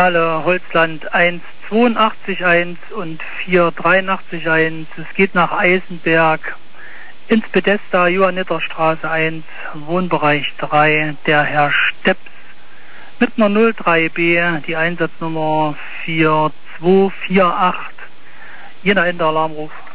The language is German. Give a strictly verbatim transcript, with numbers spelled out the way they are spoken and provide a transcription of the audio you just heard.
Zentrale Holzland eins zweiundachtzig eins und vier dreiundachtzig eins. Es geht nach Eisenberg ins Bethesda, Johanniterstraße eins, Wohnbereich drei, der Herr Stepps mit einer null drei B, die Einsatznummer vier zwei vier acht. Jena Ende Alarmruf.